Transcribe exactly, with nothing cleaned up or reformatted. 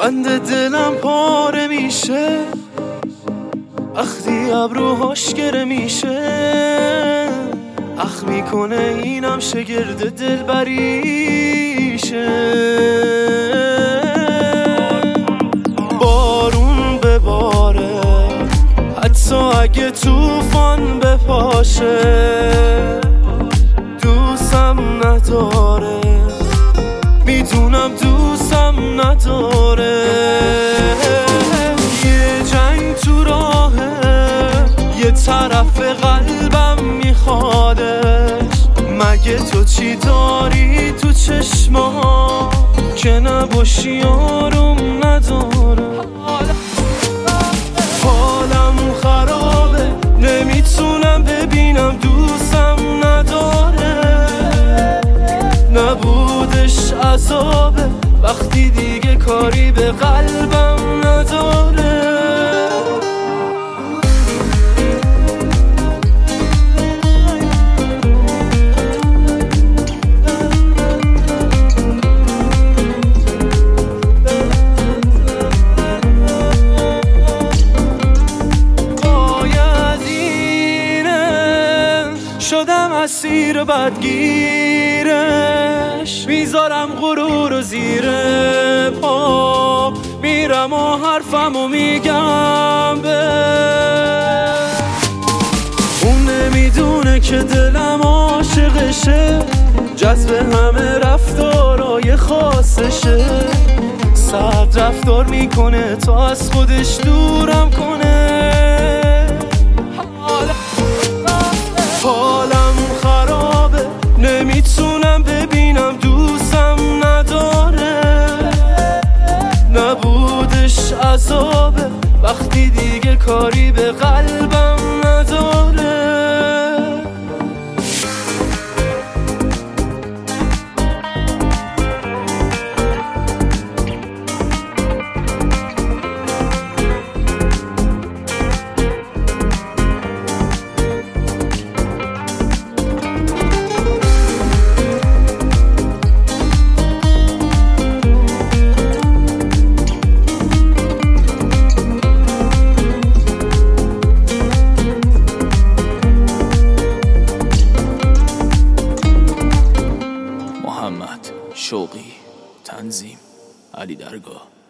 بند دلم پاره میشه وقتی ابروهاش گره میشه، اخ میکنه اینم شگرد دلبریشه. بارون بباره حتی اگه طوفان بپاشه، دوستم نداره، میدونم دوستم نداره. یه جنگ تو راهه، یه طرف قلبم میخوادش. مگه تو چی داری تو چشما که نباشی آروم نداره؟ حالم خرابه، نمیتونم ببینم دوستم نداره. نبودش عذابه وقتی دیگه کاری به قلبم نداره. شدم اسیر بدگیرش، میذارم غرور و زیر پا، میرم و حرفمو میگم به اون. نمیدونه که دلم عاشقشه، جذب همه رفتارای خاصشه. صد رفتار میکنه تا از خودش دورم کنه. حالم خرابه، نمیتونم ببینم دوستم نداره. نبودش عذابه وقتی دیگه کاری به قلبم نداره. محمد شوقی، تنظیم علی درگاه.